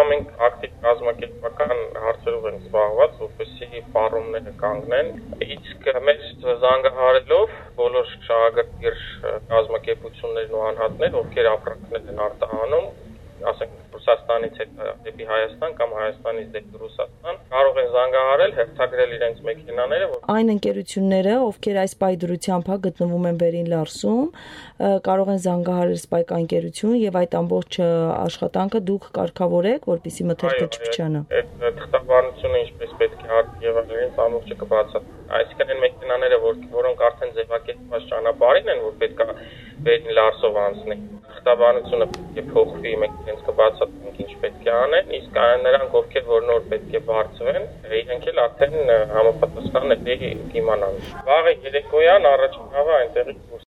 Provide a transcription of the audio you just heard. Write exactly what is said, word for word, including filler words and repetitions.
հիմա մենք ակտիվ կազմակերպական հարցերով ենք զբաղված, որպեսզի պարումները կանգնեն, իսկ մեր զանգահարելով բոլոր շահագրգիռ կազմակերպություններն ու անհատներ, ովքեր ապրանքներ են արտահանում, ասենք Ռուսաստանից դեպի Հայաստան կամ Հայաստանից դեպի Ռուսաստան, կարող են զանգահարել, հերթագրել իրենց մեքենաները։ Այն ընկերությունները, ովքեր այս պայդրությամբ գտնվում են Վերին Լարսում, կարող են զանգահարել Spike ընկերություն եւ այդ ամբողջ աշխատանքը դուք կարգավորեք, որպեսզի մթերքը չփչանա։ Այդ թղթաբանությունը ինչպես պետք է արվի եւ իրենց ամբողջը կբացատրի։ Այսինքն այն մեքենաները, որոնք արդեն ձևակերպված ճանապարհին են, որ պետք է Վերին Լարսով անցնեն, թղթաբանությունը պետք է փոխվի, մենք իրենց կբացատրենք ինչ պետք է անեն, իսկ նրանք, ովքեր որ նոր պետք է բարձվեն, իրենք էլ արդեն համապատասխան էլի կիմանան։ Վաղը երեկոյան առաջին հավը այնտեղից